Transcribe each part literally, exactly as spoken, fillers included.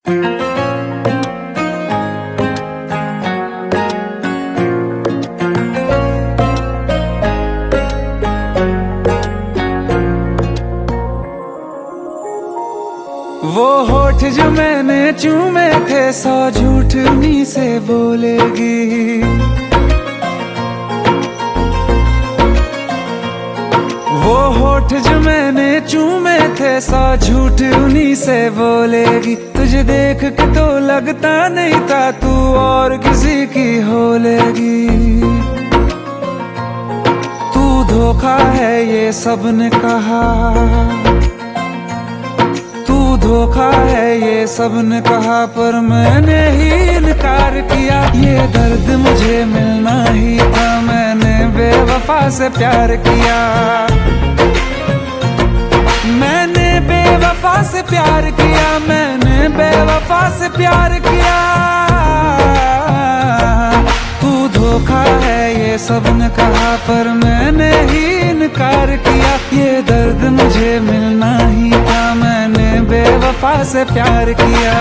वो होठ जो मैंने चूमे थे सौ झूठ उन्हीं से बोलेगी। वो होठ जो मैंने चूमे थे सौ झूठ उन्हीं से बोलेगी। तुझे देख के तो लगता नहीं था तू और किसी की हो लेगी। तू धोखा है ये सबने कहा, धोखा है ये सबने कहा, पर मैंने ही इनकार किया। ये दर्द मुझे मिलना ही था, मैंने बेवफा से प्यार किया। मैंने बेवफा से प्यार किया, मैंने बेवफा से प्यार किया। तू धोखा है ये सबने कहा, पर मैंने ही इनकार किया। ये दर्द मुझे मिलना ही था, मैंने बेवफा से प्यार किया।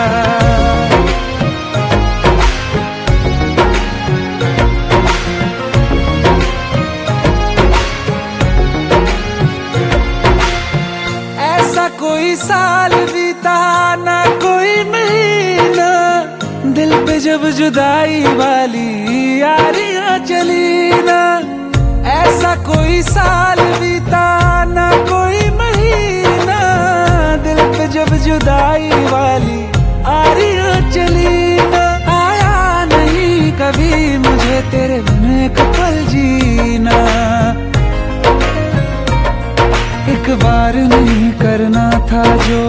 ऐसा कोई साल बीता ना कोई महीना, दिल पे जब जुदाई वाली यारियां चली ना। ऐसा कोई साल बीता ना कोई महीना, दिल पे जब जुदाई वाली यारियां चली ना। आया नहीं कभी मुझे तेरे बिन एक पल जीना। एक बार नहीं करना था जो,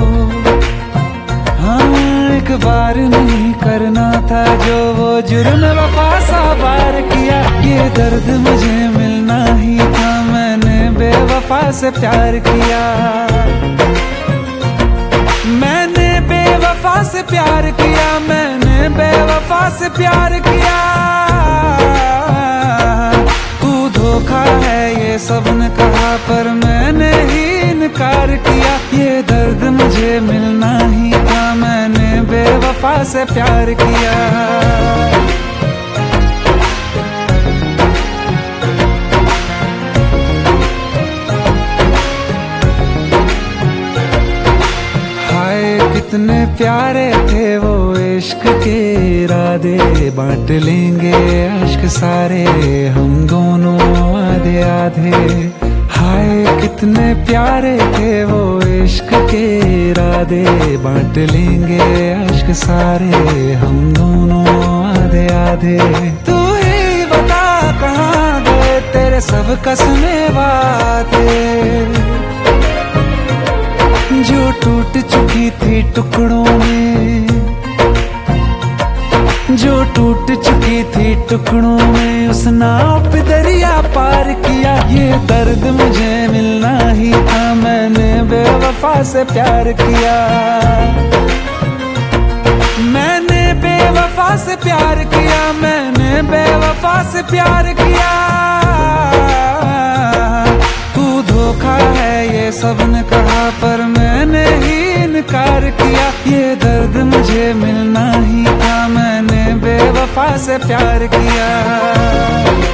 हाँ एक बार नहीं करना था जो, वो जुर्म वफा सा बार किया। ये दर्द मुझे मिलना ही था, मैंने बेवफा से प्यार किया। मैंने बेवफा से प्यार किया, मैंने बेवफा से प्यार किया। तू धोखा है ये सबने कहा, पर मैंने ही इनकार किया। ये दर्द मुझे मिलना ही था, मैंने बेवफा से प्यार किया। कितने प्यारे थे वो इश्क के इरादे, बांट लेंगे अश्क सारे हम दोनों आधे आधे। हाय कितने प्यारे थे वो इश्क के इरादे, बांट लेंगे अश्क सारे हम दोनों आधे आधे। तू ही बता कहाँ गए तेरे सब कसमें बातें, जो टूट चुकी थी टुकड़ों में, जो टूट चुकी थी टुकड़ों में। उस नाव पे दरिया पार किया। ये दर्द मुझे मिलना ही था, मैंने बेवफा से प्यार किया। मैंने बेवफा से प्यार किया, मैंने बेवफा से प्यार किया। तू धोखा है ये सबने कहा, पर मैंने ही इनकार किया। ये दर्द मुझे मिलना ही था, मैंने बेवफा से प्यार किया।